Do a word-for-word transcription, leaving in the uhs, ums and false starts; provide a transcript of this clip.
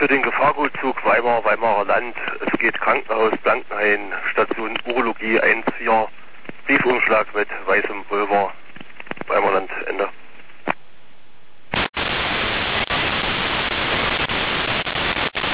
für den Gefahrgutzug Weimar, Weimarer Land. Es geht Krankenhaus Blankenhain, Station Urologie eins vier, Briefumschlag mit weißem Pulver.